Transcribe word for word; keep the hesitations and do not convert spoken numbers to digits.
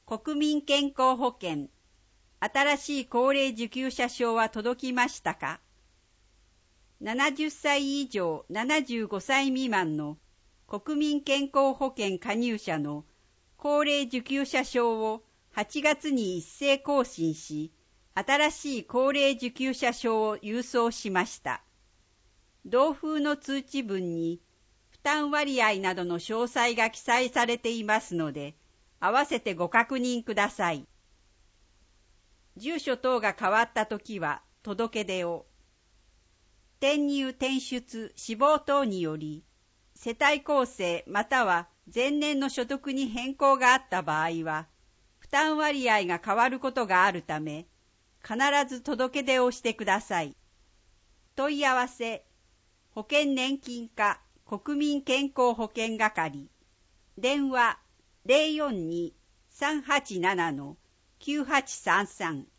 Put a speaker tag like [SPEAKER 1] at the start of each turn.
[SPEAKER 1] 国民健康保険、新しい高齢受給者証は届きましたか？ななじゅっさい以上ななじゅうごさい未満の国民健康保険加入者の高齢受給者証をはちがつに一斉更新し、新しい高齢受給者証を郵送しました。同封の通知文に負担割合などの詳細が記載されていますので、合わせてご確認ください。住所等が変わったときは届け出を。転入転出死亡等により世帯構成または前年の所得に変更があった場合は負担割合が変わることがあるため、必ず届け出をしてください。問い合わせ保険年金課国民健康保険係、電話 ゼロよんに さんはちなな きゅうはちさんさん